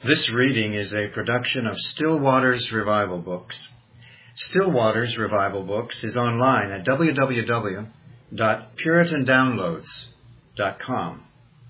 This reading is a production of Still Waters Revival Books. Still Waters Revival Books is online at www.puritandownloads.com.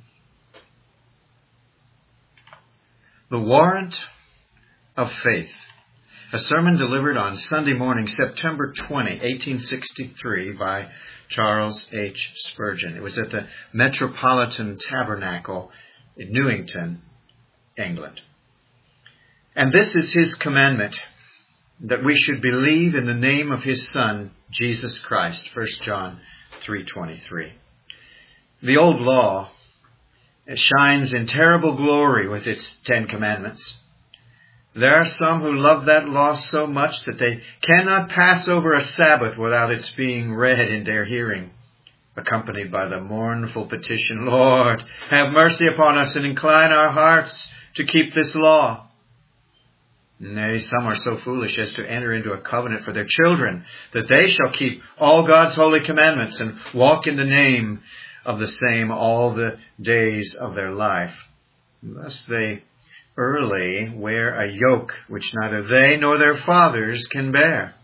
The Warrant of Faith, a sermon delivered on Sunday morning, September 20, 1863, by Charles H. Spurgeon. It was at the Metropolitan Tabernacle in Newington, England. And this is his commandment, that we should believe in the name of his Son, Jesus Christ. 1 John 3:23. The old law shines in terrible glory with its 10 commandments. There are some who love that law so much that they cannot pass over a Sabbath without its being read in their hearing, accompanied by the mournful petition, Lord, have mercy upon us and incline our hearts to keep this law. Nay, some are so foolish as to enter into a covenant for their children, that they shall keep all God's holy commandments and walk in the name of the same all the days of their life. Thus they early wear a yoke which neither they nor their fathers can bear,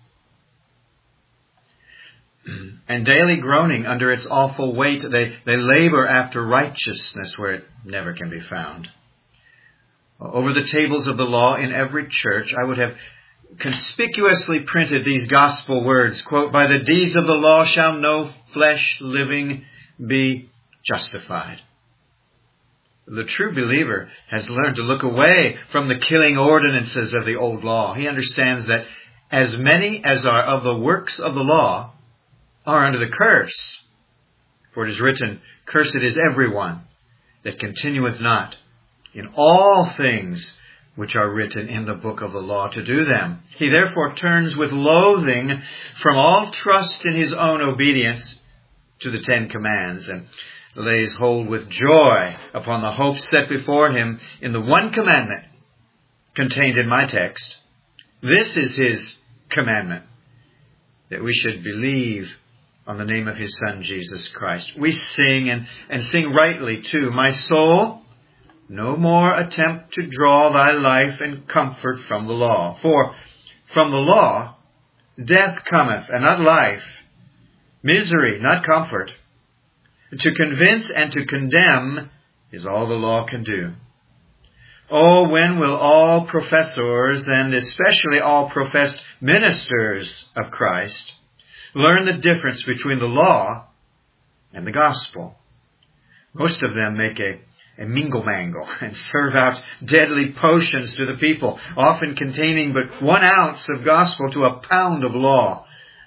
and daily groaning under its awful weight, they labor after righteousness where it never can be found. Over the tables of the law in every church, I would have conspicuously printed these gospel words, quote, by the deeds of the law shall no flesh living be justified. The true believer has learned to look away from the killing ordinances of the old law. He understands that as many as are of the works of the law are under the curse. For it is written, cursed is everyone that continueth not in all things which are written in the book of the law to do them. He therefore turns with loathing from all trust in his own obedience to the 10 commands, and lays hold with joy upon the hope set before him in the one commandment contained in my text. This is his commandment, that we should believe on the name of his Son, Jesus Christ. We sing, and sing rightly too, my soul, no more attempt to draw thy life and comfort from the law. For from the law death cometh, and not life, misery, not comfort. To convince and to condemn is all the law can do. Oh, when will all professors, and especially all professed ministers of Christ, learn the difference between the law and the gospel? Most of them make a mingle-mangle and serve out deadly potions to the people, often containing but 1 ounce of gospel to a pound of law,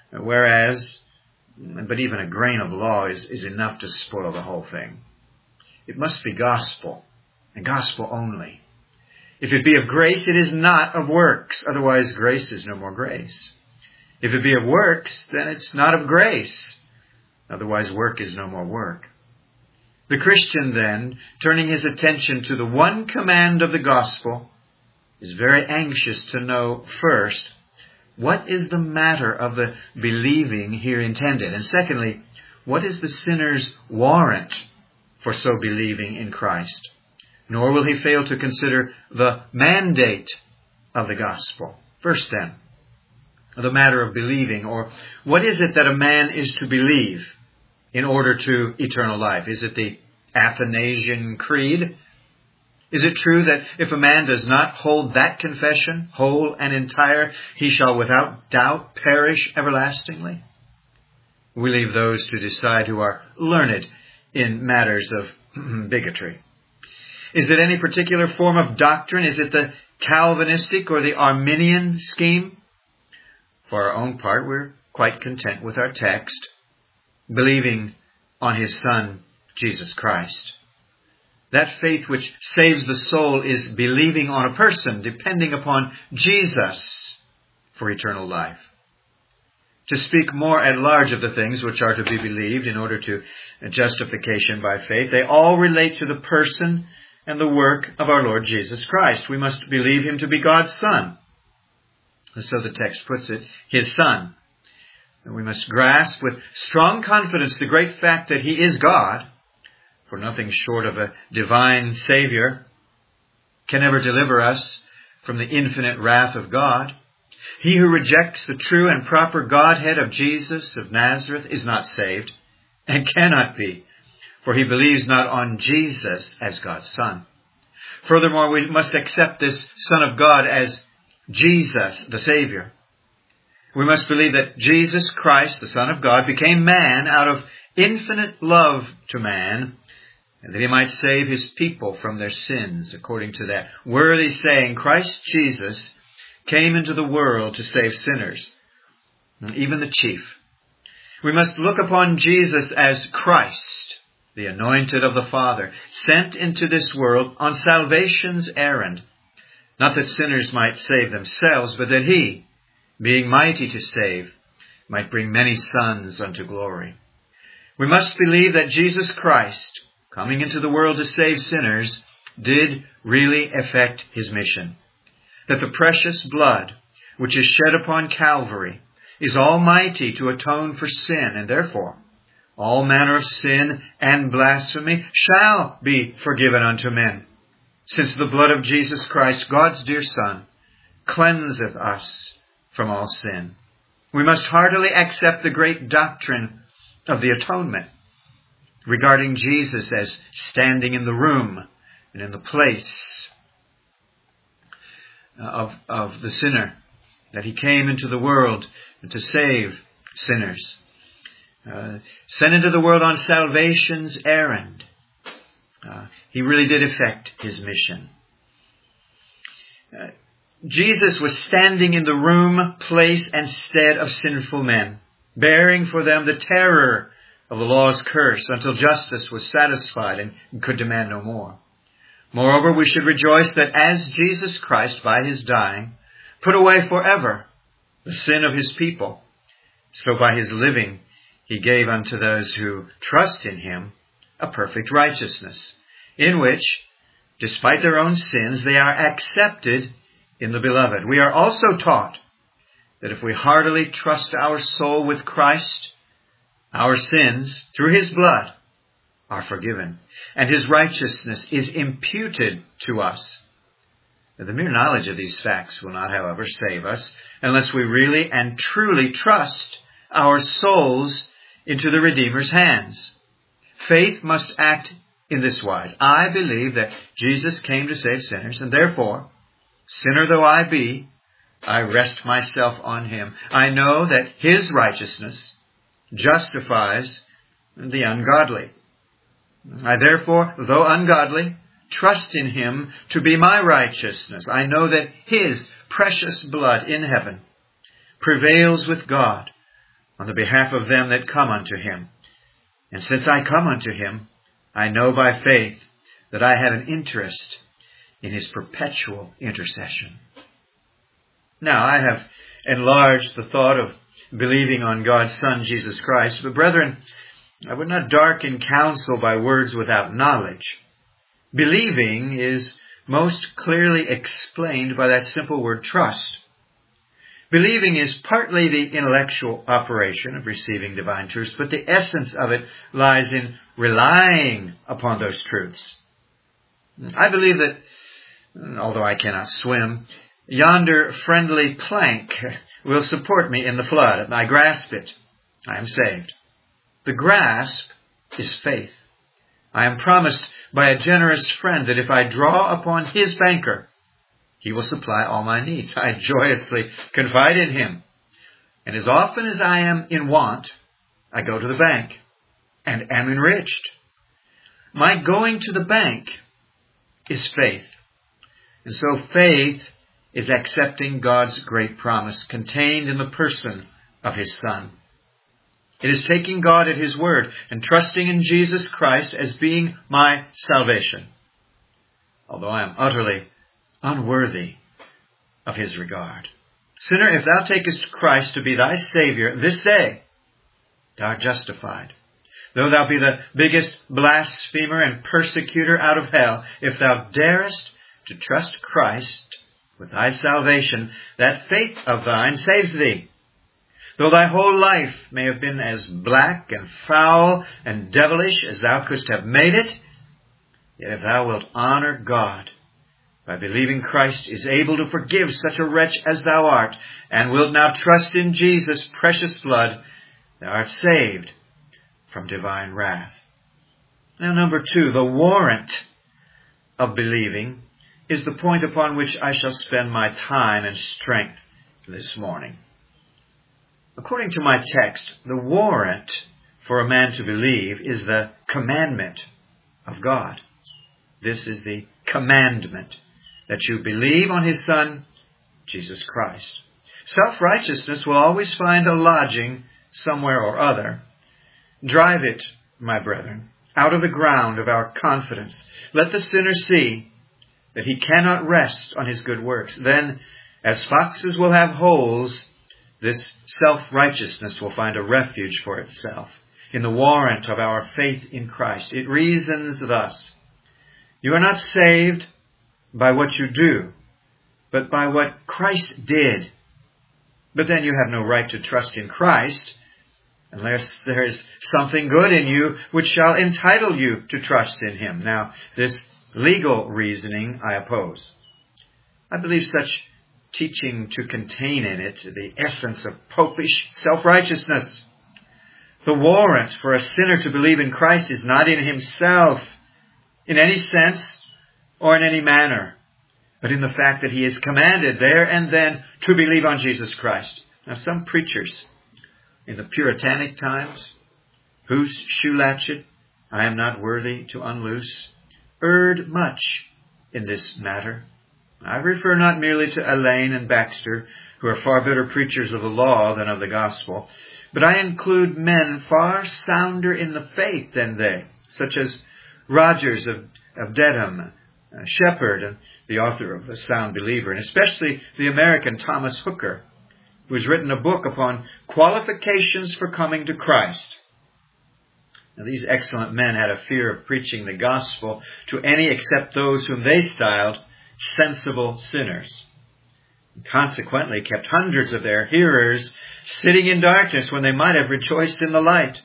but even a grain of law is enough to spoil the whole thing. It must be gospel, and gospel only. If it be of grace, it is not of works. Otherwise, grace is no more grace. If it be of works, then it's not of grace. Otherwise, work is no more work. The Christian, then, turning his attention to the one command of the gospel, is very anxious to know, first, what is the matter of the believing here intended? And secondly, what is the sinner's warrant for so believing in Christ? Nor will he fail to consider the mandate of the gospel. First then, the matter of believing, or what is it that a man is to believe in order to eternal life? Is it the Athanasian Creed? Is it true that if a man does not hold that confession, whole and entire, he shall without doubt perish everlastingly? We leave those to decide who are learned in matters of bigotry. Is it any particular form of doctrine? Is it the Calvinistic or the Arminian scheme? For our own part, we're quite content with our text, believing on his Son, Jesus Christ. That faith which saves the soul is believing on a person, depending upon Jesus for eternal life. To speak more at large of the things which are to be believed in order to justification by faith, they all relate to the person and the work of our Lord Jesus Christ. We must believe him to be God's Son. So the text puts it, his Son. And we must grasp with strong confidence the great fact that he is God, for nothing short of a divine Savior can never deliver us from the infinite wrath of God. He who rejects the true and proper Godhead of Jesus of Nazareth is not saved, and cannot be, for he believes not on Jesus as God's Son. Furthermore, we must accept this Son of God as Jesus, the Savior. We must believe that Jesus Christ, the Son of God, became man out of infinite love to man, and that he might save his people from their sins, according to that worthy saying, Christ Jesus came into the world to save sinners, even the chief. We must look upon Jesus as Christ, the anointed of the Father, sent into this world on salvation's errand, not that sinners might save themselves, but that he, being mighty to save, might bring many sons unto glory. We must believe that Jesus Christ, coming into the world to save sinners, did really effect his mission. That the precious blood which is shed upon Calvary is almighty to atone for sin, and therefore all manner of sin and blasphemy shall be forgiven unto men, since the blood of Jesus Christ, God's dear Son, cleanseth us from all sin. We must heartily accept the great doctrine of the atonement, regarding Jesus as standing in the room and in the place of the sinner, that he came into the world to save sinners, sent into the world on salvation's errand. He really did effect his mission. Jesus was standing in the room, place, and stead of sinful men, bearing for them the terror of the law's curse until justice was satisfied and could demand no more. Moreover, we should rejoice that as Jesus Christ, by his dying, put away forever the sin of his people, so by his living he gave unto those who trust in him a perfect righteousness, in which, despite their own sins, they are accepted in the Beloved. We are also taught that if we heartily trust our soul with Christ, our sins, through his blood, are forgiven, and his righteousness is imputed to us. The mere knowledge of these facts will not, however, save us unless we really and truly trust our souls into the Redeemer's hands. Faith must act in this wise. I believe that Jesus came to save sinners, and therefore, sinner though I be, I rest myself on him. I know that his righteousness justifies the ungodly. I therefore, though ungodly, trust in him to be my righteousness. I know that his precious blood in heaven prevails with God on the behalf of them that come unto him. And since I come unto him, I know by faith that I have an interest in his perpetual intercession. Now, I have enlarged the thought of believing on God's Son, Jesus Christ, but brethren, I would not darken counsel by words without knowledge. Believing is most clearly explained by that simple word trust. Believing is partly the intellectual operation of receiving divine truths, but the essence of it lies in relying upon those truths. I believe that, although I cannot swim, yonder friendly plank will support me in the flood. If I grasp it, I am saved. The grasp is faith. I am promised by a generous friend that if I draw upon his banker, he will supply all my needs. I joyously confide in him. And as often as I am in want, I go to the bank and am enriched. My going to the bank is faith. And so faith is accepting God's great promise contained in the person of his Son. It is taking God at his word and trusting in Jesus Christ as being my salvation, although I am utterly unworthy of his regard. Sinner, if thou takest Christ to be thy Savior this day, thou art justified. Though thou be the biggest blasphemer and persecutor out of hell, if thou darest to trust Christ with thy salvation, that faith of thine saves thee. Though thy whole life may have been as black and foul and devilish as thou couldst have made it, yet if thou wilt honor God by believing Christ is able to forgive such a wretch as thou art, and wilt now trust in Jesus' precious blood, thou art saved from divine wrath. Now, number 2, the warrant of believing is the point upon which I shall spend my time and strength this morning. According to my text, the warrant for a man to believe is the commandment of God. This is the commandment, that you believe on His Son, Jesus Christ. Self-righteousness will always find a lodging somewhere or other. Drive it, my brethren, out of the ground of our confidence. Let the sinner see that he cannot rest on his good works. Then, as foxes will have holes, this self-righteousness will find a refuge for itself in the warrant of our faith in Christ. It reasons thus: you are not saved by what you do, but by what Christ did. But then you have no right to trust in Christ unless there is something good in you which shall entitle you to trust in Him. Now, this legal reasoning I oppose. I believe such teaching to contain in it the essence of popish self-righteousness. The warrant for a sinner to believe in Christ is not in himself, in any sense or in any manner, but in the fact that he is commanded there and then to believe on Jesus Christ. Now, some preachers in the Puritanic times, whose shoe latchet I am not worthy to unloose, erred much in this matter. I refer not merely to Elaine and Baxter, who are far better preachers of the law than of the gospel, but I include men far sounder in the faith than they, such as Rogers of Dedham, Shepherd, and the author of The Sound Believer, and especially the American Thomas Hooker, who has written a book upon qualifications for coming to Christ. Now, these excellent men had a fear of preaching the gospel to any except those whom they styled sensible sinners, and consequently kept hundreds of their hearers sitting in darkness when they might have rejoiced in the light.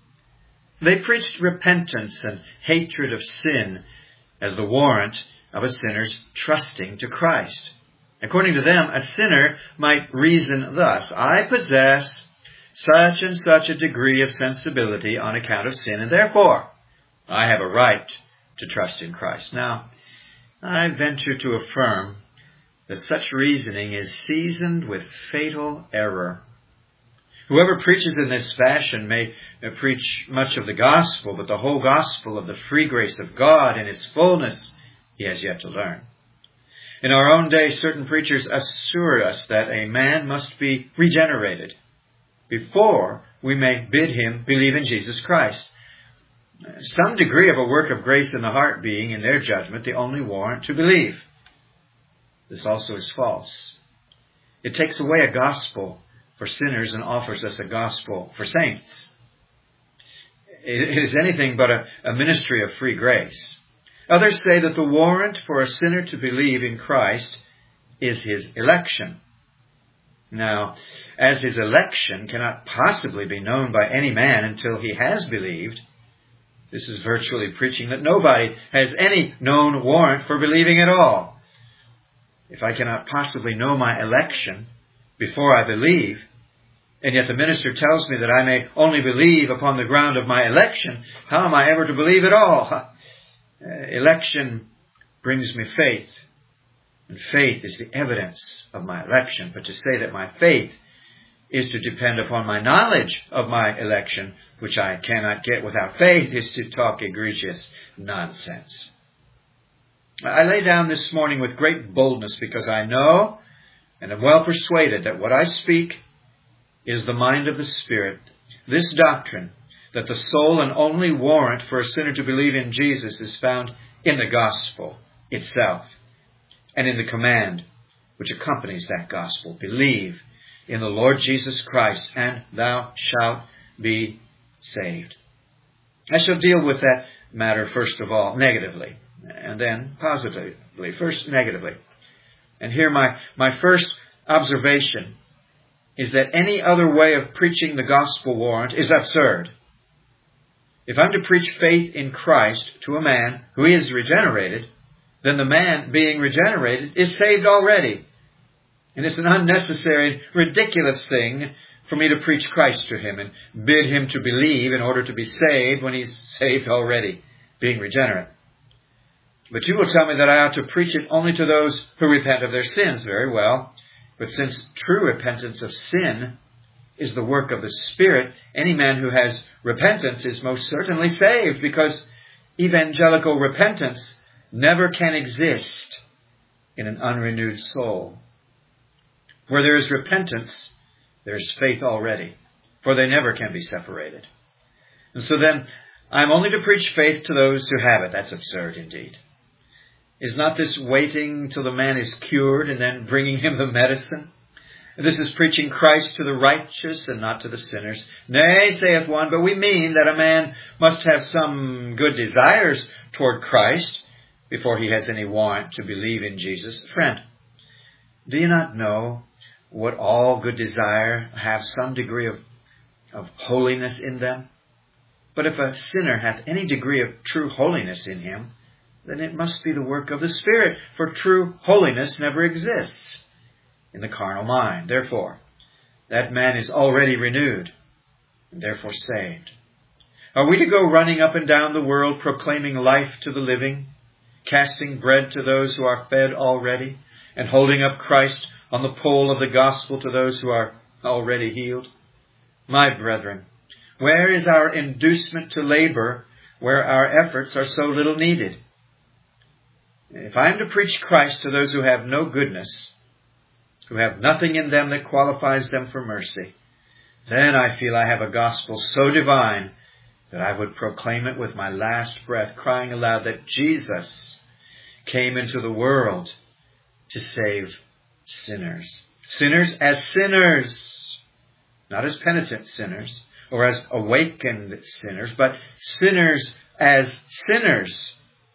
They preached repentance and hatred of sin as the warrant of a sinner's trusting to Christ. According to them, a sinner might reason thus: I possess such and such a degree of sensibility on account of sin, and therefore I have a right to trust in Christ. Now, I venture to affirm that such reasoning is seasoned with fatal error. Whoever preaches in this fashion may preach much of the gospel, but the whole gospel of the free grace of God in its fullness he has yet to learn. In our own day, certain preachers assure us that a man must be regenerated before we may bid him believe in Jesus Christ. Some degree of a work of grace in the heart being, in their judgment, the only warrant to believe. This also is false. It takes away a gospel for sinners and offers us a gospel for saints. It is anything but a ministry of free grace. Others say that the warrant for a sinner to believe in Christ is his election. Now, as his election cannot possibly be known by any man until he has believed, this is virtually preaching that nobody has any known warrant for believing at all. If I cannot possibly know my election before I believe, and yet the minister tells me that I may only believe upon the ground of my election, how am I ever to believe at all? Election brings me faith, and faith is the evidence of my election. But to say that my faith is to depend upon my knowledge of my election, which I cannot get without faith, is to talk egregious nonsense. I lay down this morning with great boldness because I know and am well persuaded that what I speak is the mind of the Spirit. This doctrine, that the sole and only warrant for a sinner to believe in Jesus is found in the gospel itself and in the command which accompanies that gospel. Believe in the Lord Jesus Christ, and thou shalt be saved. I shall deal with that matter first of all negatively, and then positively. First negatively. And here my first observation is that any other way of preaching the gospel warrant is absurd. If I'm to preach faith in Christ to a man who is regenerated, then the man being regenerated is saved already. And it's an unnecessary, ridiculous thing for me to preach Christ to him and bid him to believe in order to be saved when he's saved already, being regenerate. But you will tell me that I ought to preach it only to those who repent of their sins. Very well. But since true repentance of sin is the work of the Spirit, any man who has repentance is most certainly saved, because evangelical repentance never can exist in an unrenewed soul. Where there is repentance, there is faith already, for they never can be separated. And so then, I'm only to preach faith to those who have it. That's absurd indeed. Is not this waiting till the man is cured and then bringing him the medicine? This is preaching Christ to the righteous and not to the sinners. Nay, saith one, but we mean that a man must have some good desires toward Christ before he has any warrant to believe in Jesus. Friend, do you not know what all good desire have some degree of holiness in them? But if a sinner hath any degree of true holiness in him, then it must be the work of the Spirit, for true holiness never exists in the carnal mind. Therefore, that man is already renewed, and therefore saved. Are we to go running up and down the world, proclaiming life to the living, casting bread to those who are fed already, and holding up Christ on the pole of the gospel to those who are already healed? My brethren, where is our inducement to labor where our efforts are so little needed? If I am to preach Christ to those who have no goodness, who have nothing in them that qualifies them for mercy, then I feel I have a gospel so divine that I would proclaim it with my last breath, crying aloud that Jesus came into the world to save sinners. Sinners as sinners, not as penitent sinners or as awakened sinners, but sinners as sinners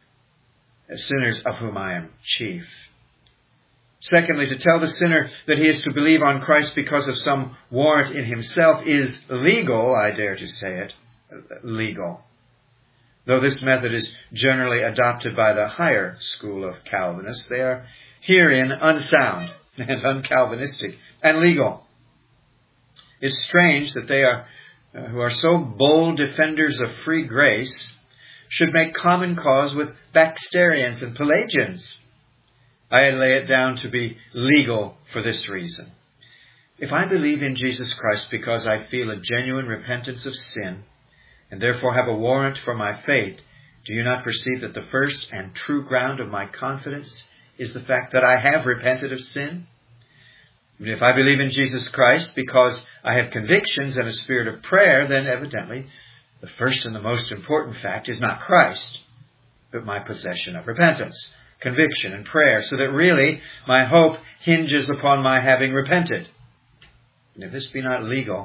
of whom I am chief. Secondly, to tell the sinner that he is to believe on Christ because of some warrant in himself is legal, I dare to say it, legal. Though this method is generally adopted by the higher school of Calvinists, they are herein unsound and un-Calvinistic and legal. It's strange that they are, who are so bold defenders of free grace, should make common cause with Baxterians and Pelagians. I lay it down to be legal for this reason. If I believe in Jesus Christ because I feel a genuine repentance of sin, and therefore have a warrant for my faith, do you not perceive that the first and true ground of my confidence is the fact that I have repented of sin? If I believe in Jesus Christ because I have convictions and a spirit of prayer, then evidently the first and the most important fact is not Christ, but my possession of repentance, conviction, and prayer, so that really my hope hinges upon my having repented. And if this be not legal,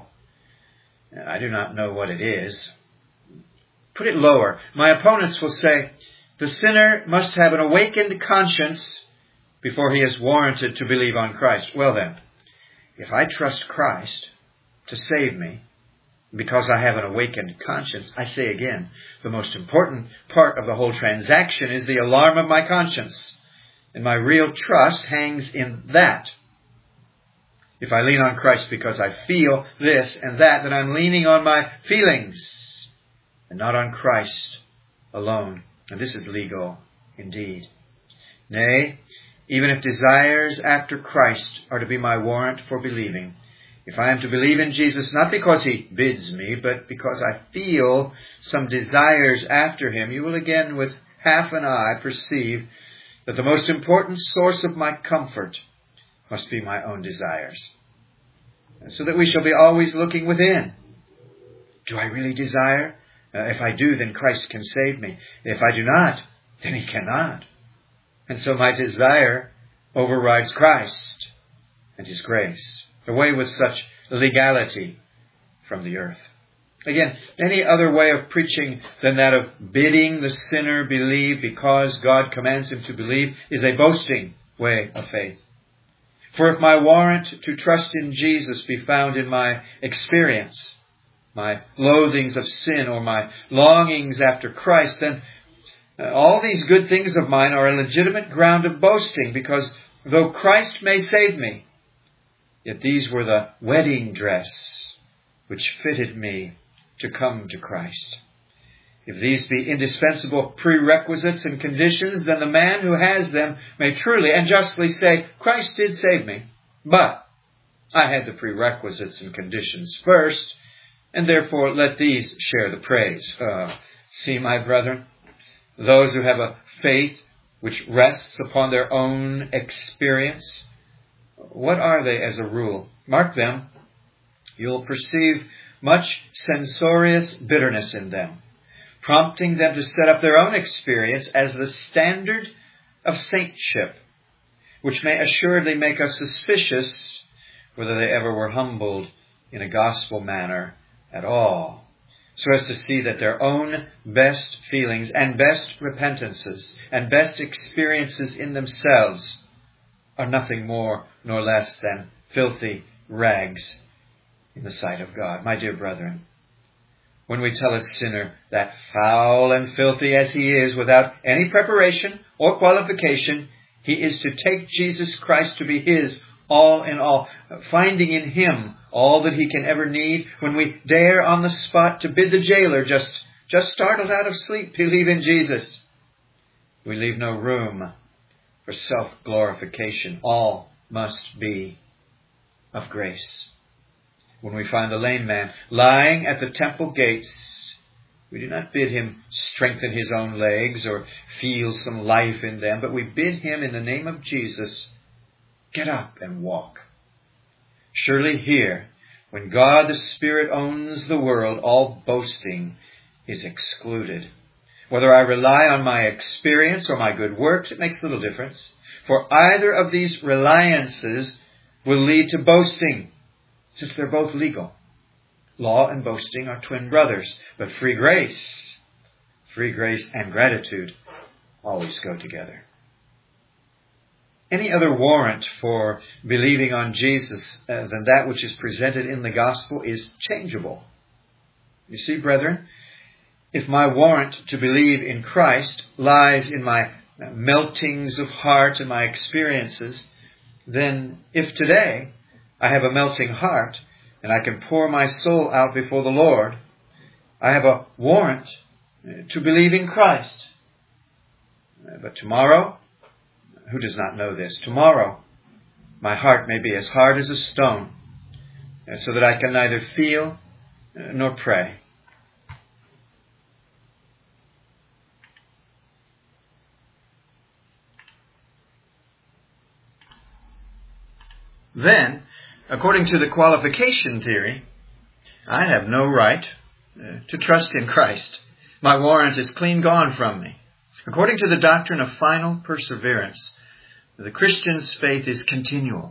I do not know what it is. Put it lower. My opponents will say, the sinner must have an awakened conscience before he is warranted to believe on Christ. Well then, if I trust Christ to save me, because I have an awakened conscience, I say again, the most important part of the whole transaction is the alarm of my conscience. And my real trust hangs in that. If I lean on Christ because I feel this and that, then I'm leaning on my feelings and not on Christ alone. And this is legal indeed. Nay, even if desires after Christ are to be my warrant for believing, if I am to believe in Jesus not because he bids me, but because I feel some desires after him, you will again with half an eye perceive that the most important source of my comfort must be my own desires. And so that we shall be always looking within. Do I really desire? If I do, then Christ can save me. If I do not, then he cannot. And so my desire overrides Christ and his grace. Away with such legality from the earth. Again, any other way of preaching than that of bidding the sinner believe because God commands him to believe is a boasting way of faith. For if my warrant to trust in Jesus be found in my experience, my loathings of sin or my longings after Christ, then All these good things of mine are a legitimate ground of boasting, because though Christ may save me, yet these were the wedding dress which fitted me to come to Christ. If these be indispensable prerequisites and conditions, then the man who has them may truly and justly say, Christ did save me, but I had the prerequisites and conditions first, and therefore let these share the praise. See, my brethren, those who have a faith which rests upon their own experience, what are they as a rule? Mark them. You'll perceive much censorious bitterness in them, prompting them to set up their own experience as the standard of saintship, which may assuredly make us suspicious whether they ever were humbled in a gospel manner at all, so as to see that their own best feelings and best repentances and best experiences in themselves are nothing more nor less than filthy rags in the sight of God. My dear brethren, when we tell a sinner that foul and filthy as he is, without any preparation or qualification, he is to take Jesus Christ to be his all in all, finding in him all that he can ever need, when we dare on the spot to bid the jailer, just startled out of sleep, believe in Jesus, we leave no room for self-glorification. All must be of grace. When we find the lame man lying at the temple gates, we do not bid him strengthen his own legs or feel some life in them, but we bid him in the name of Jesus, get up and walk. Surely here, when God the Spirit owns the world, all boasting is excluded. Whether I rely on my experience or my good works, it makes little difference. For either of these reliances will lead to boasting, since they're both legal. Law and boasting are twin brothers, but free grace and gratitude always go together. Any other warrant for believing on Jesus than that which is presented in the gospel is changeable. You see, brethren, if my warrant to believe in Christ lies in my meltings of heart and my experiences, then if today I have a melting heart and I can pour my soul out before the Lord, I have a warrant to believe in Christ. But tomorrow, who does not know this? Tomorrow, my heart may be as hard as a stone, so that I can neither feel nor pray. Then, according to the qualification theory, I have no right to trust in Christ. My warrant is clean gone from me. According to the doctrine of final perseverance, the Christian's faith is continual.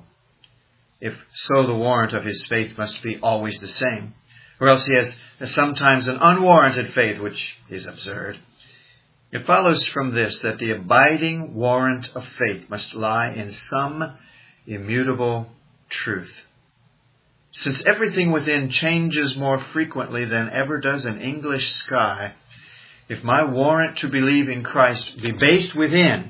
If so, the warrant of his faith must be always the same, or else he has sometimes an unwarranted faith, which is absurd. It follows from this that the abiding warrant of faith must lie in some immutable truth. Since everything within changes more frequently than ever does an English sky, if my warrant to believe in Christ be based within,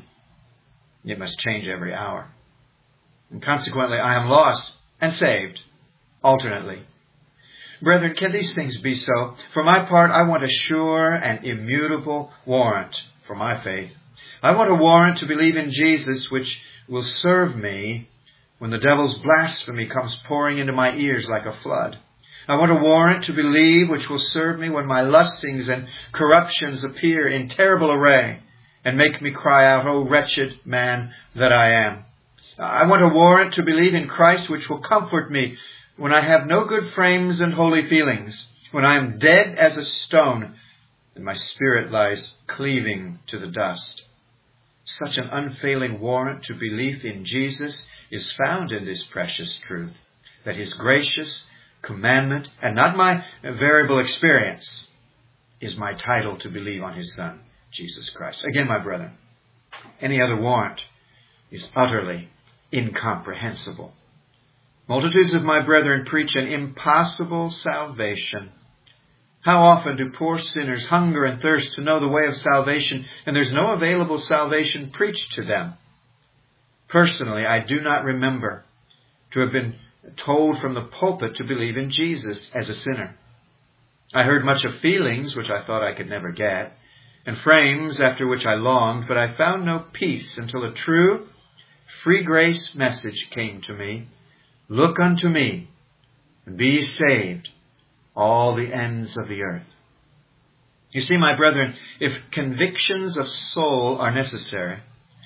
it must change every hour. And consequently, I am lost and saved alternately. Brethren, can these things be so? For my part, I want a sure and immutable warrant for my faith. I want a warrant to believe in Jesus, which will serve me when the devil's blasphemy comes pouring into my ears like a flood. I want a warrant to believe which will serve me when my lustings and corruptions appear in terrible array and make me cry out, "O wretched man that I am." I want a warrant to believe in Christ which will comfort me when I have no good frames and holy feelings, when I am dead as a stone and my spirit lies cleaving to the dust. Such an unfailing warrant to belief in Jesus is found in this precious truth, that his gracious commandment, and not my variable experience, is my title to believe on his Son, Jesus Christ. Again, my brethren, any other warrant is utterly incomprehensible. Multitudes of my brethren preach an impossible salvation. How often do poor sinners hunger and thirst to know the way of salvation, and there's no available salvation preached to them? Personally, I do not remember to have been told from the pulpit to believe in Jesus as a sinner. I heard much of feelings which I thought I could never get, and frames after which I longed, but I found no peace until a true, free grace message came to me. Look unto me, and be saved, all the ends of the earth. You see, my brethren, if convictions of soul are necessary,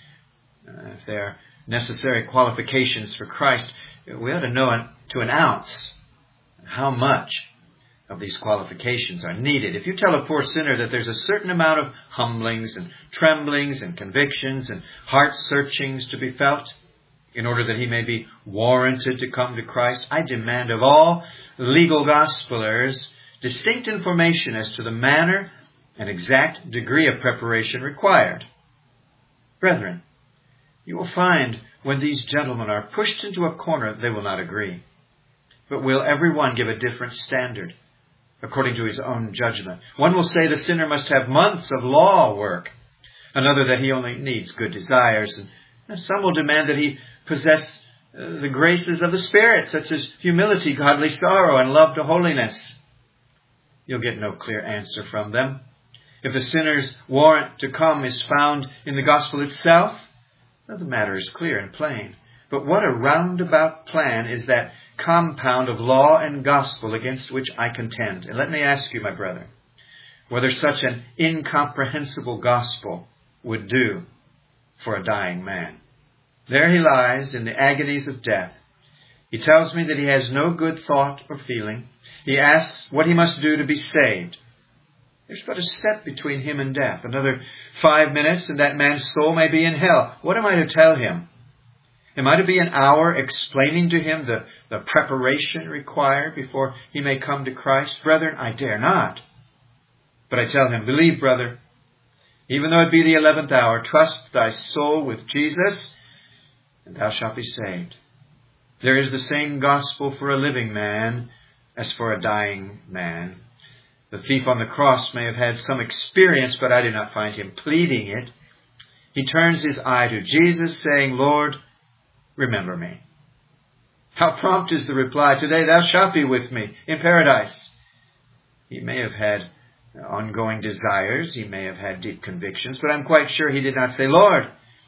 if they are necessary qualifications for Christ, we ought to know to an ounce how much of these qualifications are needed. If you tell a poor sinner that there's a certain amount of humblings and tremblings and convictions and heart searchings to be felt in order that he may be warranted to come to Christ, I demand of all legal gospelers distinct information as to the manner and exact degree of preparation required. Brethren, you will find when these gentlemen are pushed into a corner, they will not agree, but will every one give a different standard according to his own judgment. One will say the sinner must have months of law work, another that he only needs good desires, and some will demand that he possess the graces of the Spirit, such as humility, godly sorrow, and love to holiness. You'll get no clear answer from them. If the sinner's warrant to come is found in the gospel itself, well, the matter is clear and plain. But what a roundabout plan is that compound of law and gospel against which I contend. And let me ask you, my brother, whether such an incomprehensible gospel would do for a dying man. There he lies in the agonies of death. He tells me that he has no good thought or feeling. He asks what he must do to be saved. There's but a step between him and death. Another 5 minutes and that man's soul may be in hell. What am I to tell him? Am I to be an hour explaining to him the preparation required before he may come to Christ? Brethren, I dare not. But I tell him, believe, brother, even though it be the 11th hour, trust thy soul with Jesus, and thou shalt be saved. There is the same gospel for a living man as for a dying man. The thief on the cross may have had some experience, but I do not find him pleading it. He turns his eye to Jesus, saying, Lord, remember me. How prompt is the reply, today thou shalt be with me in paradise. He may have had ongoing desires, he may have had deep convictions, but I'm quite sure he did not say, Lord,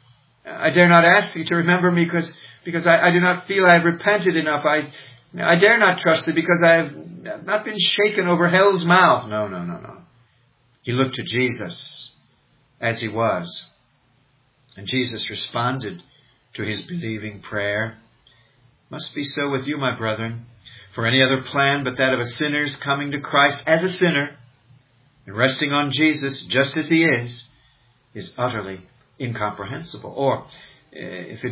I dare not ask thee to remember me because I do not feel I have repented enough. I dare not trust thee because I have not been shaken over hell's mouth. No. He looked to Jesus as he was. And Jesus responded to his believing prayer. Must be so with you, my brethren. For any other plan but that of a sinner's coming to Christ as a sinner and resting on Jesus just as he is utterly incomprehensible. Or if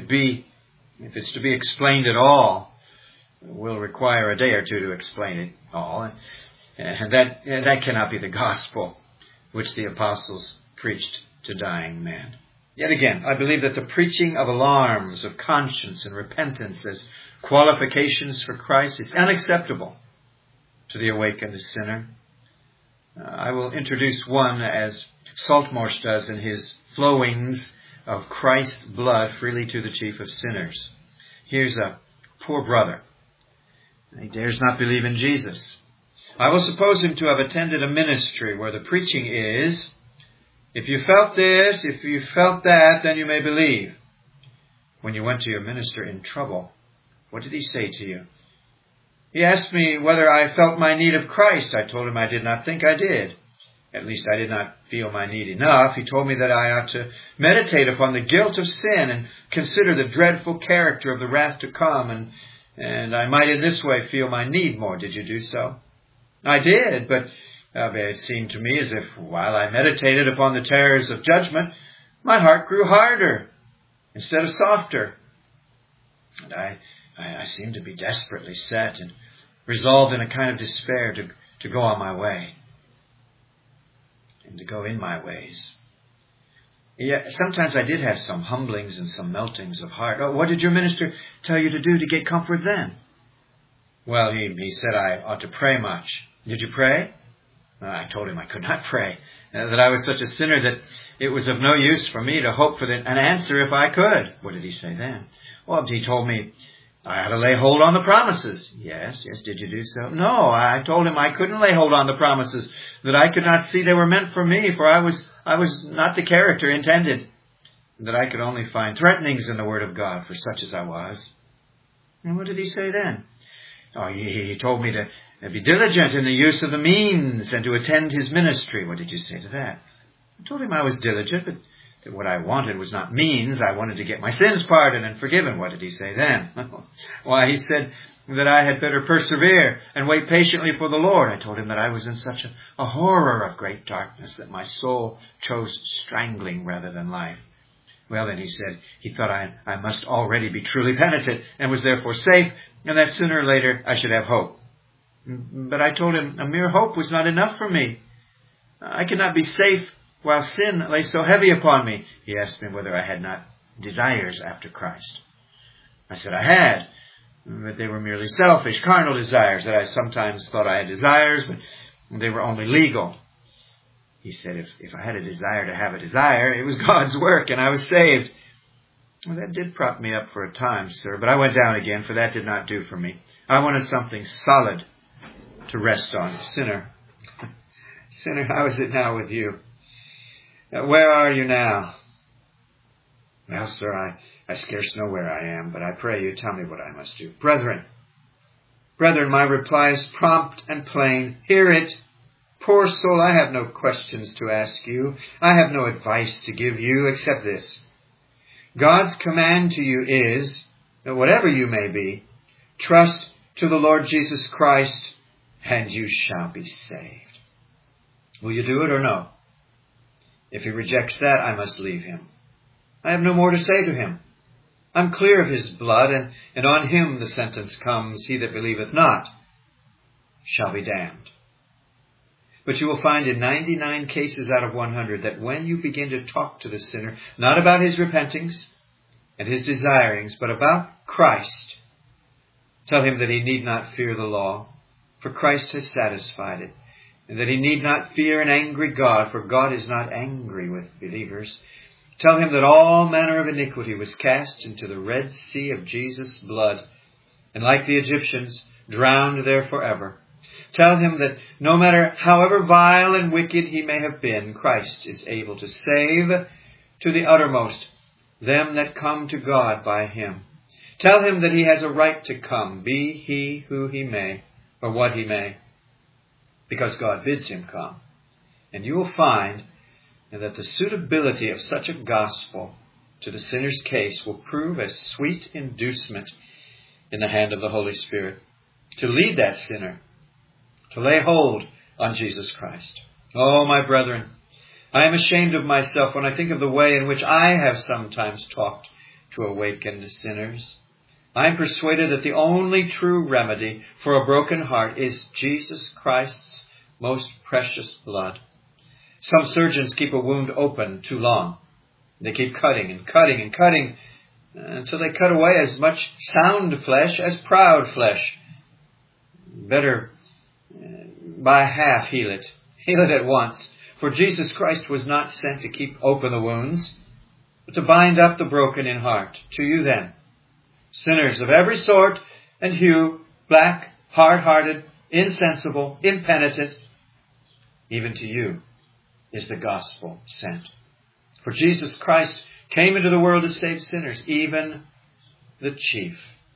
it's to be explained at all, will require a day or two to explain it all. And that cannot be the gospel which the apostles preached to dying men. Yet again, I believe that the preaching of alarms of conscience and repentance as qualifications for Christ is unacceptable to the awakened sinner. I will introduce one as Saltmarsh does in his flowings of Christ's blood freely to the chief of sinners. Here's a poor brother. He dares not believe in Jesus. I will suppose him to have attended a ministry where the preaching is, if you felt this, if you felt that, then you may believe. When you went to your minister in trouble, what did he say to you? He asked me whether I felt my need of Christ. I told him I did not think I did. At least I did not feel my need enough. He told me that I ought to meditate upon the guilt of sin and consider the dreadful character of the wrath to come, and I might in this way feel my need more. Did you do so? I did, but it seemed to me as if while I meditated upon the terrors of judgment, my heart grew harder instead of softer. And I seemed to be desperately set and resolved in a kind of despair to go on my way and to go in my ways. Yeah, sometimes I did have some humblings and some meltings of heart. Oh, what did your minister tell you to do to get comfort then? Well, he said I ought to pray much. Did you pray? I told him I could not pray, that I was such a sinner that it was of no use for me to hope for an answer if I could. What did he say then? Well, he told me I had to lay hold on the promises. Yes, did you do so? No, I told him I couldn't lay hold on the promises, that I could not see they were meant for me, for I was not the character intended, that I could only find threatenings in the Word of God for such as I was. And what did he say then? Oh, he told me to be diligent in the use of the means and to attend his ministry. What did you say to that? I told him I was diligent, but that what I wanted was not means. I wanted to get my sins pardoned and forgiven. What did he say then? Why, he said that I had better persevere and wait patiently for the Lord. I told him that I was in such a horror of great darkness that my soul chose strangling rather than life. Well, then he said he thought I must already be truly penitent and was therefore safe, and that sooner or later I should have hope. But I told him a mere hope was not enough for me. I could not be safe while sin lay so heavy upon me. He asked me whether I had not desires after Christ. I said I had, but they were merely selfish, carnal desires, that I sometimes thought I had desires, but they were only legal. He said if I had a desire to have a desire, it was God's work and I was saved. Well, that did prop me up for a time, sir, but I went down again, for that did not do for me. I wanted something solid to rest on. Sinner, how is it now with you? Where are you now? Well, sir, I scarce know where I am, but I pray you tell me what I must do. Brethren, my reply is prompt and plain. Hear it. Poor soul, I have no questions to ask you. I have no advice to give you except this. God's command to you is, that whatever you may be, trust to the Lord Jesus Christ, and you shall be saved. Will you do it or no? If he rejects that, I must leave him. I have no more to say to him. I'm clear of his blood, and on him the sentence comes, he that believeth not shall be damned. But you will find in 99 cases out of 100 that when you begin to talk to the sinner, not about his repentings and his desirings, but about Christ, tell him that he need not fear the law, for Christ has satisfied it, and that he need not fear an angry God, for God is not angry with believers. Tell him that all manner of iniquity was cast into the Red Sea of Jesus' blood, and like the Egyptians, drowned there forever. Tell him that no matter however vile and wicked he may have been, Christ is able to save to the uttermost them that come to God by him. Tell him that he has a right to come, be he who he may, or what he may, because God bids him come. And you will find that the suitability of such a gospel to the sinner's case will prove a sweet inducement in the hand of the Holy Spirit to lead that sinner to lay hold on Jesus Christ. Oh, my brethren, I am ashamed of myself when I think of the way in which I have sometimes talked to awakened sinners. I am persuaded that the only true remedy for a broken heart is Jesus Christ's most precious blood. Some surgeons keep a wound open too long. They keep cutting and cutting and cutting until they cut away as much sound flesh as proud flesh. Better by half heal it. Heal it at once. For Jesus Christ was not sent to keep open the wounds, but to bind up the broken in heart. To you then, sinners of every sort and hue, black, hard-hearted, insensible, impenitent, even to you is the gospel sent. For Jesus Christ came into the world to save sinners, even the chief.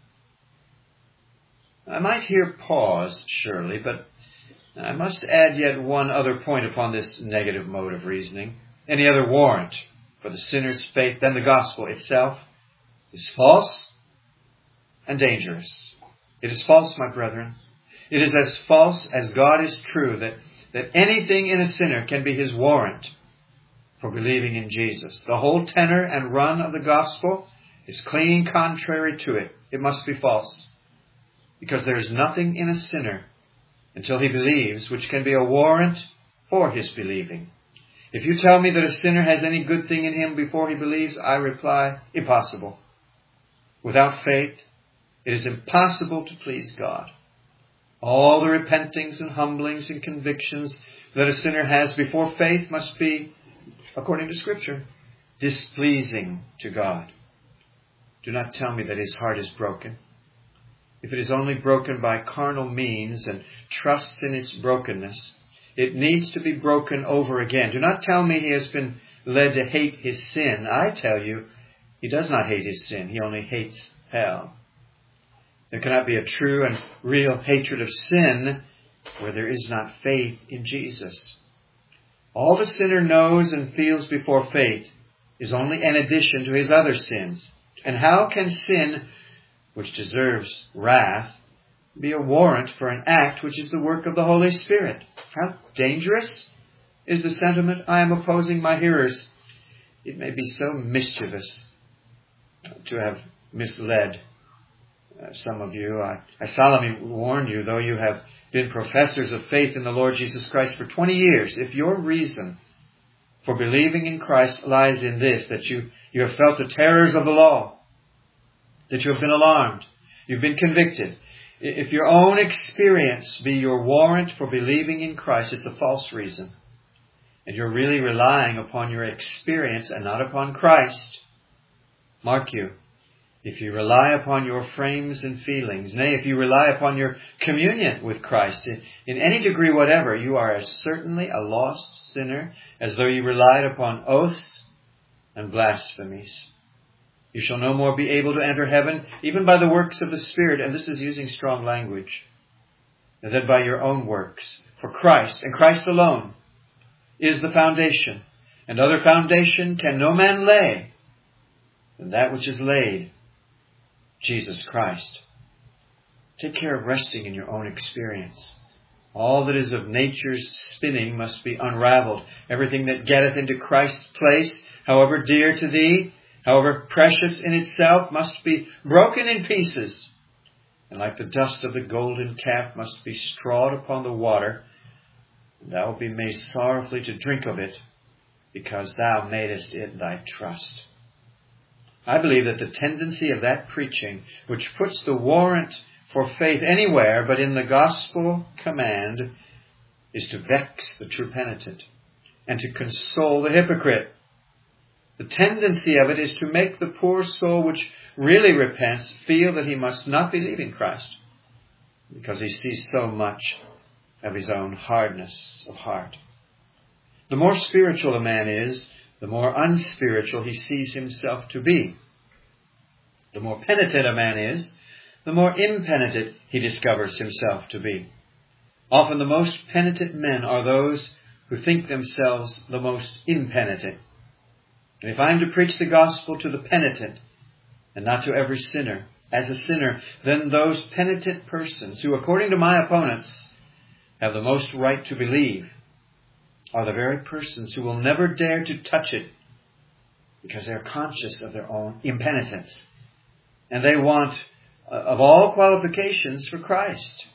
I might here pause, surely, but I must add yet one other point upon this negative mode of reasoning. Any other warrant for the sinner's faith than the gospel itself is false and dangerous. It is false, my brethren. It is as false as God is true that anything in a sinner can be his warrant for believing in Jesus. The whole tenor and run of the gospel is clean contrary to it. It must be false, because there is nothing in a sinner until he believes which can be a warrant for his believing. If you tell me that a sinner has any good thing in him before he believes, I reply, impossible. Without faith, it is impossible to please God. All the repentings and humblings and convictions that a sinner has before faith must be, according to Scripture, displeasing to God. Do not tell me that his heart is broken. If it is only broken by carnal means and trusts in its brokenness, it needs to be broken over again. Do not tell me he has been led to hate his sin. I tell you, he does not hate his sin. He only hates hell. There cannot be a true and real hatred of sin where there is not faith in Jesus. All the sinner knows and feels before faith is only an addition to his other sins. And how can sin, which deserves wrath, be a warrant for an act which is the work of the Holy Spirit? How dangerous is the sentiment I am opposing my hearers. It may be so mischievous to have misled some of you. I solemnly warn you, though you have been professors of faith in the Lord Jesus Christ for 20 years, if your reason for believing in Christ lies in this, that you have felt the terrors of the law, that you have been alarmed, you've been convicted, if your own experience be your warrant for believing in Christ, it's a false reason. And you're really relying upon your experience and not upon Christ. Mark you, if you rely upon your frames and feelings, nay, if you rely upon your communion with Christ in any degree whatever, you are as certainly a lost sinner as though you relied upon oaths and blasphemies. You shall no more be able to enter heaven, even by the works of the Spirit, and this is using strong language, than by your own works. For Christ, and Christ alone, is the foundation, and other foundation can no man lay than that which is laid, Jesus Christ. Take care of resting in your own experience. All that is of nature's spinning must be unraveled. Everything that getteth into Christ's place, however dear to thee, however precious in itself, must be broken in pieces, and like the dust of the golden calf must be strawed upon the water, and thou wilt be made sorrowfully to drink of it, because thou madest it thy trust. I believe that the tendency of that preaching, which puts the warrant for faith anywhere but in the gospel command, is to vex the true penitent and to console the hypocrite. The tendency of it is to make the poor soul which really repents feel that he must not believe in Christ because he sees so much of his own hardness of heart. The more spiritual a man is, the more unspiritual he sees himself to be. The more penitent a man is, the more impenitent he discovers himself to be. Often the most penitent men are those who think themselves the most impenitent. And if I am to preach the gospel to the penitent and not to every sinner as a sinner, then those penitent persons who, according to my opponents, have the most right to believe are the very persons who will never dare to touch it because they're conscious of their own impenitence. And they want, of all qualifications, for Christ.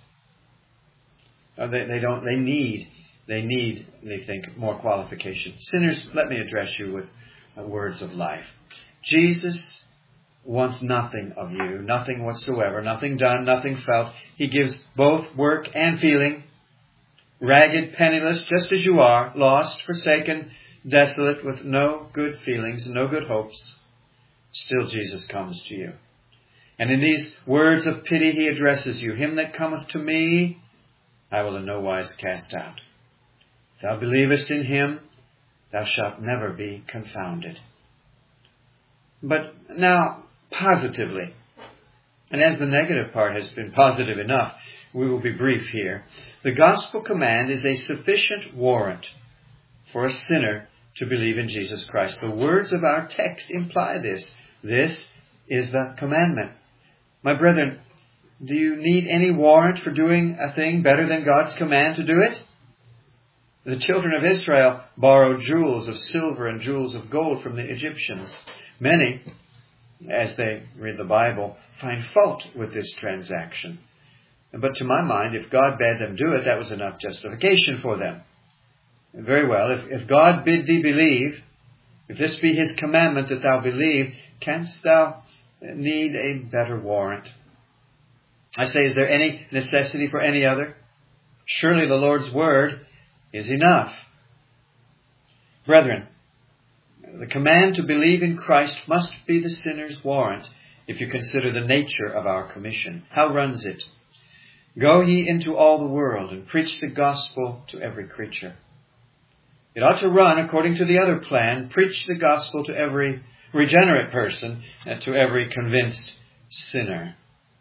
They need, they think, more qualifications. Sinners, let me address you with words of life. Jesus wants nothing of you, nothing whatsoever, nothing done, nothing felt. He gives both work and feeling. Ragged, penniless, just as you are, lost, forsaken, desolate, with no good feelings, no good hopes, still Jesus comes to you. And in these words of pity he addresses you. Him that cometh to me, I will in no wise cast out. If thou believest in him, thou shalt never be confounded. But now, positively, and as the negative part has been positive enough, we will be brief here. The gospel command is a sufficient warrant for a sinner to believe in Jesus Christ. The words of our text imply this. This is the commandment. My brethren, do you need any warrant for doing a thing better than God's command to do it? The children of Israel borrowed jewels of silver and jewels of gold from the Egyptians. Many, as they read the Bible, find fault with this transaction. But to my mind, if God bade them do it, that was enough justification for them. Very well, if God bid thee believe, if this be his commandment that thou believe, canst thou need a better warrant? I say, is there any necessity for any other? Surely the Lord's word is enough. Brethren, the command to believe in Christ must be the sinner's warrant if you consider the nature of our commission. How runs it? Go ye into all the world and preach the gospel to every creature. It ought to run according to the other plan. Preach the gospel to every regenerate person, to every convinced sinner,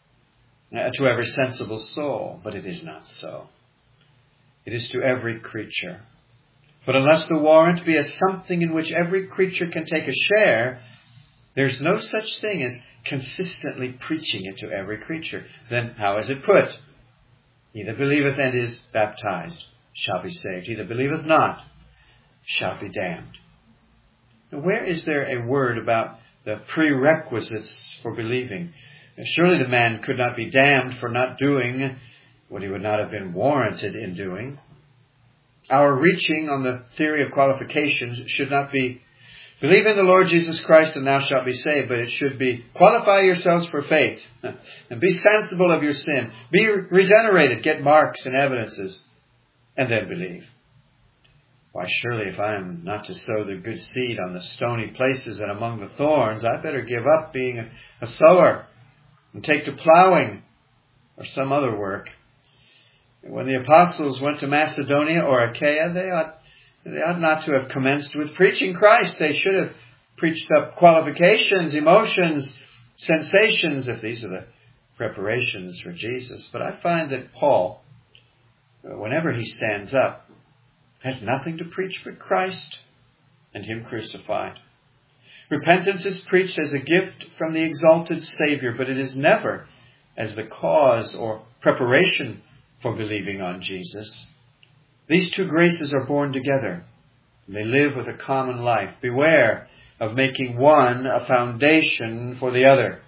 to every sensible soul. But it is not so. It is to every creature. But unless the warrant be as something in which every creature can take a share, there's no such thing as consistently preaching it to every creature. Then how is it put? He that believeth and is baptized shall be saved. He that believeth not shall be damned. Now, where is there a word about the prerequisites for believing? Surely the man could not be damned for not doing what he would not have been warranted in doing. Our reaching on the theory of qualifications should not be, believe in the Lord Jesus Christ and thou shalt be saved, but it should be, qualify yourselves for faith and be sensible of your sin. Be regenerated, get marks and evidences, and then believe. Why, surely if I am not to sow the good seed on the stony places and among the thorns, I better give up being a sower and take to plowing or some other work. When the apostles went to Macedonia or Achaia, they ought not to have commenced with preaching Christ. They should have preached up qualifications, emotions, sensations, if these are the preparations for Jesus. But I find that Paul, whenever he stands up, has nothing to preach but Christ and Him crucified. Repentance is preached as a gift from the exalted Savior, but it is never as the cause or preparation for believing on Jesus. These two graces are born together, and they live with a common life. Beware of making one a foundation for the other.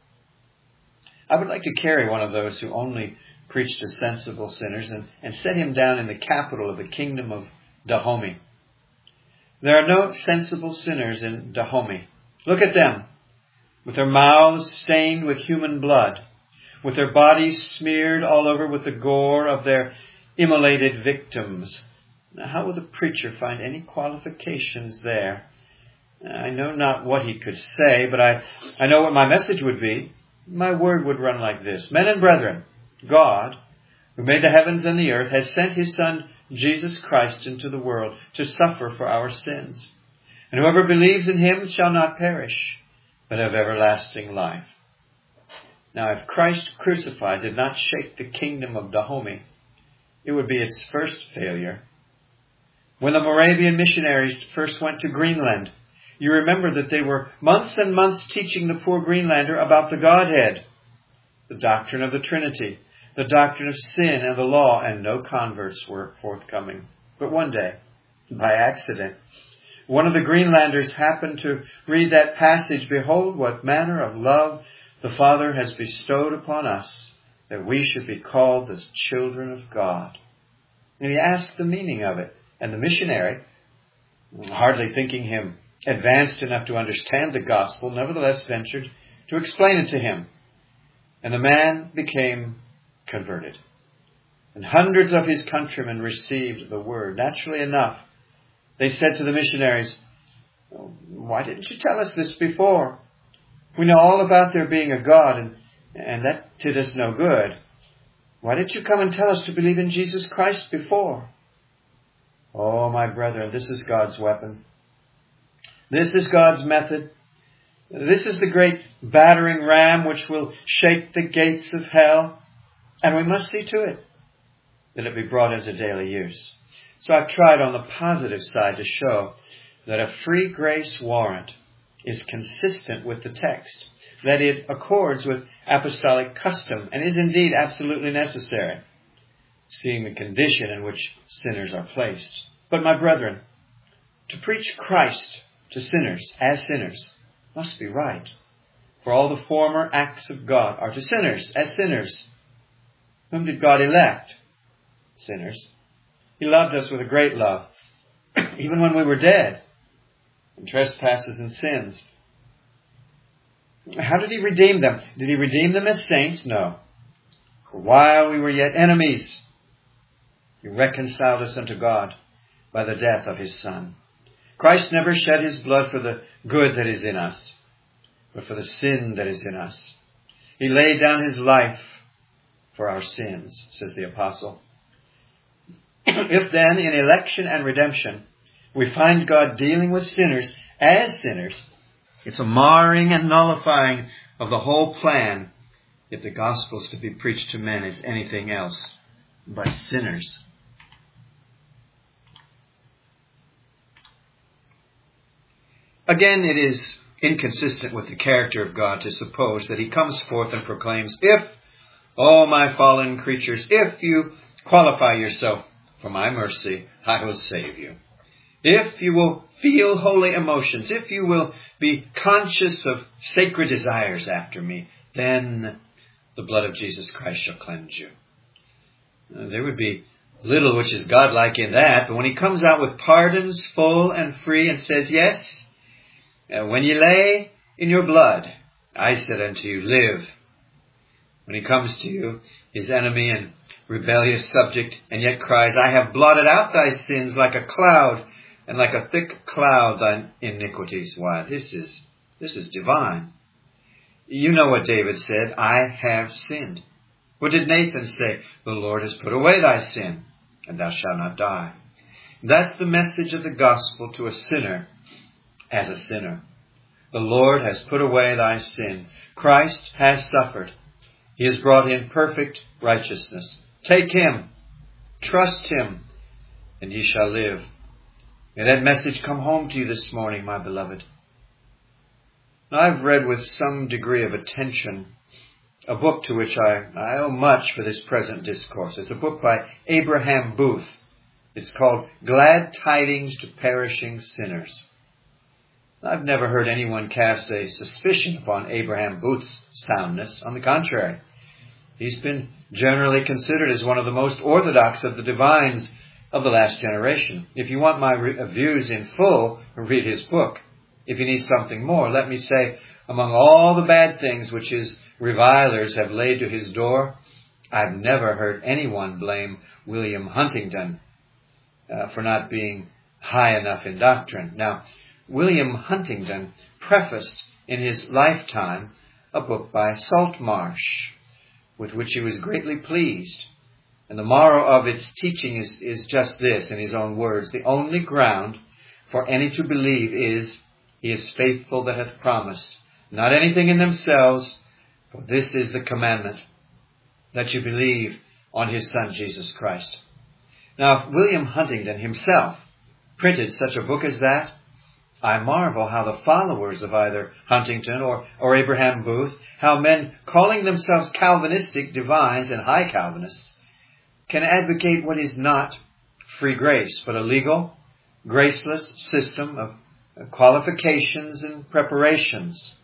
I would like to carry one of those who only preached to sensible sinners and set him down in the capital of the kingdom of Dahomey. There are no sensible sinners in Dahomey. Look at them, with their mouths stained with human blood, with their bodies smeared all over with the gore of their immolated victims. Now, how will the preacher find any qualifications there? I know not what he could say, but I know what my message would be. My word would run like this. Men and brethren, God, who made the heavens and the earth, has sent His Son, Jesus Christ, into the world to suffer for our sins. And whoever believes in Him shall not perish, but have everlasting life. Now, if Christ crucified did not shake the kingdom of Dahomey, it would be its first failure. When the Moravian missionaries first went to Greenland, you remember that they were months and months teaching the poor Greenlander about the Godhead, the doctrine of the Trinity, the doctrine of sin and the law, and no converts were forthcoming. But one day, by accident, one of the Greenlanders happened to read that passage, "Behold, what manner of love the Father has bestowed upon us, that we should be called the children of God." And he asked the meaning of it. And the missionary, hardly thinking him advanced enough to understand the gospel, nevertheless ventured to explain it to him. And the man became converted. And hundreds of his countrymen received the word. Naturally enough, they said to the missionaries, "Why didn't you tell us this before? We know all about there being a God, and that did us no good. Why didn't you come and tell us to believe in Jesus Christ before?" Oh, my brethren, this is God's weapon. This is God's method. This is the great battering ram which will shake the gates of hell. And we must see to it that it be brought into daily use. So I've tried on the positive side to show that a free grace warrant is consistent with the text, that it accords with apostolic custom and is indeed absolutely necessary, seeing the condition in which sinners are placed. But my brethren, to preach Christ to sinners as sinners must be right. For all the former acts of God are to sinners as sinners. Whom did God elect? Sinners. He loved us with a great love, even when we were dead in trespasses and sins. How did He redeem them? Did He redeem them as saints? No. For while we were yet enemies, He reconciled us unto God by the death of His Son. Christ never shed His blood for the good that is in us, but for the sin that is in us. He laid down His life for our sins, says the apostle. If then in election and redemption we find God dealing with sinners as sinners, it's a marring and nullifying of the whole plan if the gospel is to be preached to men as anything else but sinners. Again, it is inconsistent with the character of God to suppose that He comes forth and proclaims, if, O my fallen creatures, if you qualify yourself for my mercy, I will save you. If you will feel holy emotions, if you will be conscious of sacred desires after me, then the blood of Jesus Christ shall cleanse you. There would be little which is godlike in that, but when He comes out with pardons full and free and says, yes, when ye lay in your blood, I said unto you, live. When He comes to you, His enemy and rebellious subject, and yet cries, I have blotted out thy sins like a cloud, and like a thick cloud thine iniquities. Why, this is divine. You know what David said, I have sinned. What did Nathan say? The Lord has put away thy sin, and thou shalt not die. That's the message of the gospel to a sinner as a sinner. The Lord has put away thy sin. Christ has suffered. He has brought in perfect righteousness. Take Him, trust Him, and ye shall live. May that message come home to you this morning, my beloved. Now, I've read with some degree of attention a book to which I owe much for this present discourse. It's a book by Abraham Booth. It's called Glad Tidings to Perishing Sinners. I've never heard anyone cast a suspicion upon Abraham Booth's soundness. On the contrary, he's been generally considered as one of the most orthodox of the divines of the last generation. If you want my views in full, read his book. If you need something more, let me say, among all the bad things which his revilers have laid to his door, I've never heard anyone blame William Huntington for not being high enough in doctrine. Now, William Huntington prefaced in his lifetime a book by Saltmarsh, with which he was greatly pleased. And the moral of its teaching is just this, in his own words. The only ground for any to believe is, He is faithful that hath promised. Not anything in themselves, for this is the commandment, that you believe on His Son, Jesus Christ. Now, if William Huntington himself printed such a book as that, I marvel how the followers of either Huntington or Abraham Booth, how men calling themselves Calvinistic divines and high Calvinists, can advocate what is not free grace, but a legal, graceless system of qualifications and preparations.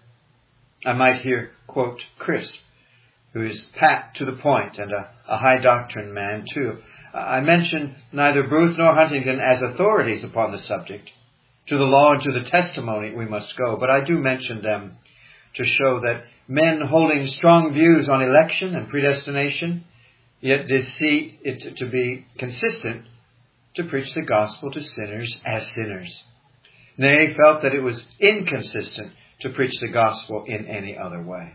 I might here quote Crisp, who is pat to the point and a high doctrine man too. I mention neither Booth nor Huntington as authorities upon the subject. To the law and to the testimony we must go, but I do mention them to show that men holding strong views on election and predestination, yet did see it to be consistent to preach the gospel to sinners as sinners. Nay, felt that it was inconsistent to preach the gospel in any other way.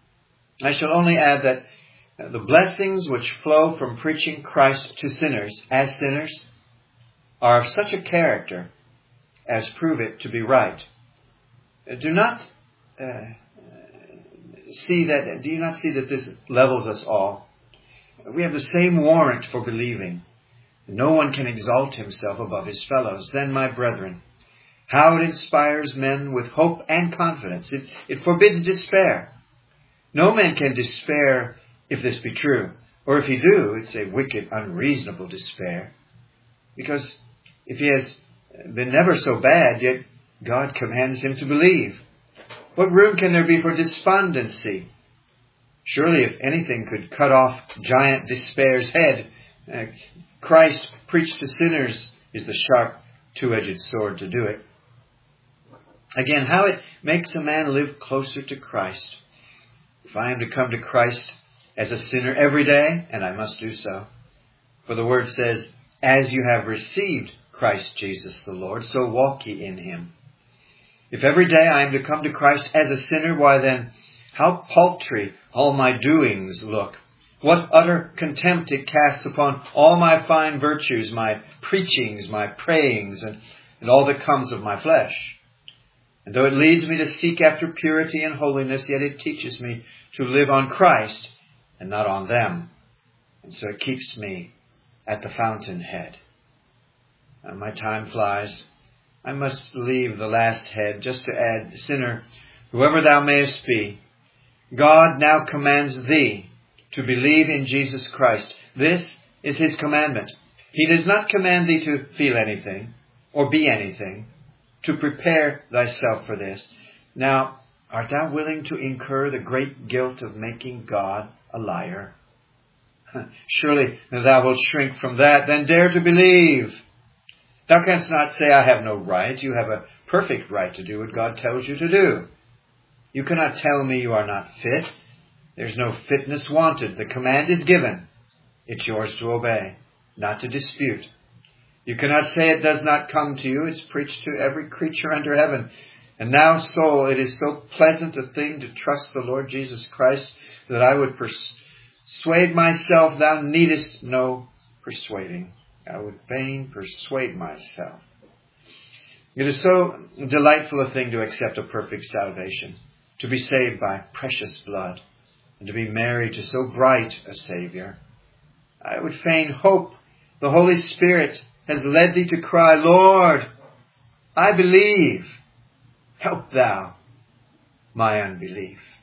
I shall only add that the blessings which flow from preaching Christ to sinners as sinners are of such a character as prove it to be right. Do you not see that this levels us all? We have the same warrant for believing. No one can exalt himself above his fellows. Then, my brethren, how it inspires men with hope and confidence. It forbids despair. No man can despair if this be true. Or if he do, it's a wicked, unreasonable despair. Because if he has been never so bad, yet God commands him to believe. What room can there be for despondency? Surely if anything could cut off giant despair's head, Christ preached to sinners is the sharp two-edged sword to do it. Again, how it makes a man live closer to Christ. If I am to come to Christ as a sinner every day, and I must do so. For the word says, as you have received Christ Jesus the Lord, so walk ye in him. If every day I am to come to Christ as a sinner, why then, how paltry all my doings look. What utter contempt it casts upon all my fine virtues, my preachings, my prayings, and all that comes of my flesh. And though it leads me to seek after purity and holiness, yet it teaches me to live on Christ and not on them. And so it keeps me at the fountainhead. And my time flies. I must leave the last head just to add, sinner, whoever thou mayest be, God now commands thee to believe in Jesus Christ. This is his commandment. He does not command thee to feel anything or be anything, to prepare thyself for this. Now, art thou willing to incur the great guilt of making God a liar? Surely thou wilt shrink from that, then dare to believe. Thou canst not say, I have no right. You have a perfect right to do what God tells you to do. You cannot tell me you are not fit. There's no fitness wanted. The command is given. It's yours to obey, not to dispute. You cannot say it does not come to you. It's preached to every creature under heaven. And now, soul, it is so pleasant a thing to trust the Lord Jesus Christ that I would persuade myself thou needest no persuading. I would fain persuade myself. It is so delightful a thing to accept a perfect salvation, to be saved by precious blood, and to be married to so bright a Savior. I would fain hope the Holy Spirit has led thee to cry, Lord, I believe. Help thou my unbelief.